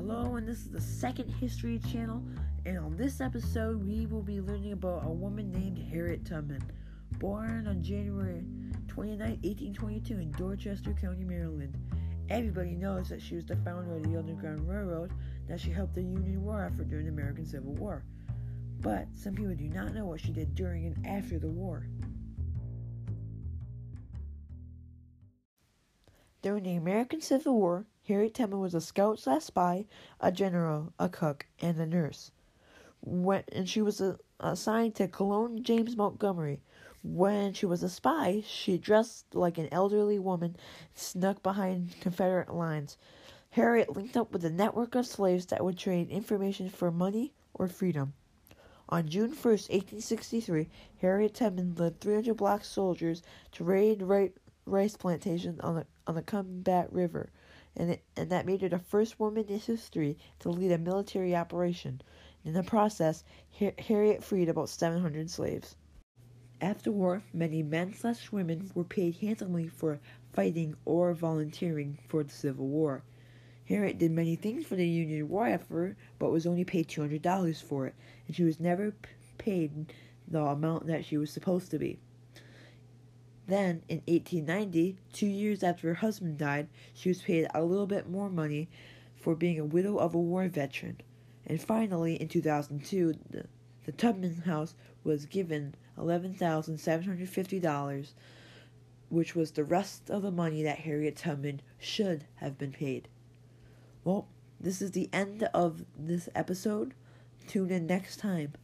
Hello, and this is the Second History Channel, and on this episode we will be learning about a woman named Harriet Tubman, born on January 29, 1822 in Dorchester County, Maryland. Everybody knows that she was the founder of the Underground Railroad, that she helped the Union War effort during the American Civil War. But some people do not know what she did during and after the war. During the American Civil War, Harriet Tubman was a scout/spy, a general, a cook, and a nurse. And she was assigned to Colonel James Montgomery. When she was a spy, she dressed like an elderly woman and snuck behind Confederate lines. Harriet linked up with a network of slaves that would trade information for money or freedom. On June 1st, 1863, Harriet Tubman led 300 black soldiers to raid rice plantations on the Combat River, and that made her the first woman in history to lead a military operation. In the process, Harriet freed about 700 slaves. After war, many men/women were paid handsomely for fighting or volunteering for the Civil War. Harriet did many things for the Union War effort, but was only paid $200 for it, and she was never paid the amount that she was supposed to be. Then, in 1890, 2 years after her husband died, she was paid a little bit more money for being a widow of a war veteran. And finally, in 2002, the Tubman House was given $11,750, which was the rest of the money that Harriet Tubman should have been paid. Well, this is the end of this episode. Tune in next time.